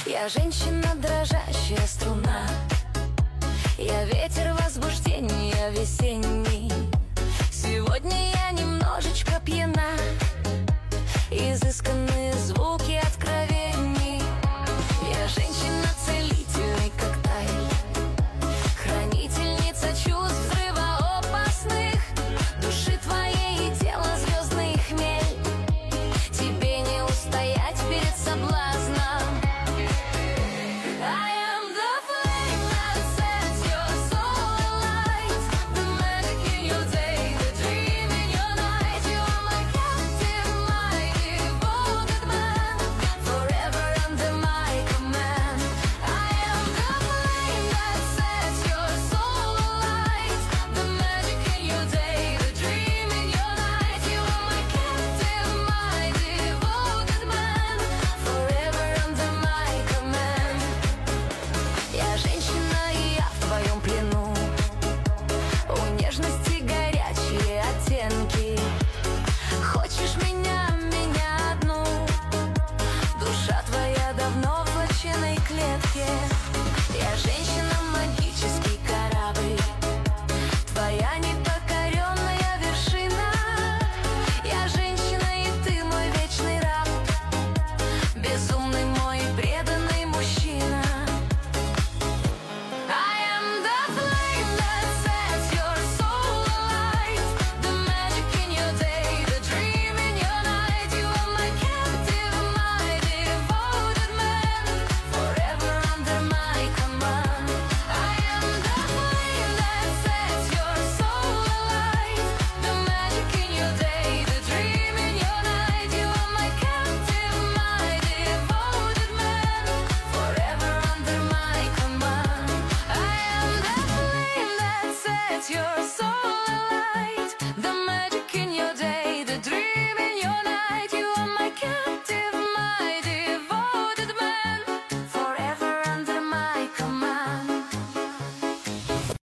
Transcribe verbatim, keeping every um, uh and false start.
Я женщина, дрожащая струна, я ветер возбуждения весенний. Сегодня я немножечко пьяна, изысканные звуки откровений. Я женщина, целительный коктейль, хранительница чувств взрывоопасных. Души твоей и тела звездный хмель, тебе не устоять перед соблазном. Хочешь меня, меня одну? Душа твоя давно в злочинной клетке. Я женщина, магический корабль, твоя непокоренная вершина. Я женщина, и ты мой вечный раб, безумный мой преданный мужчина. Your